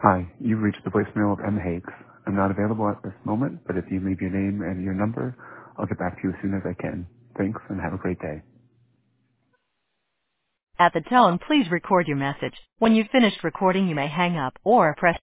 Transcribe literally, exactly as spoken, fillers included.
Hi, you've reached the voicemail of M. Hakes. I'm not available at this moment, but if you leave your name and your number, I'll get back to you as soon as I can. Thanks, and have a great day. At the tone, please record your message. When you've finished recording, you may hang up or press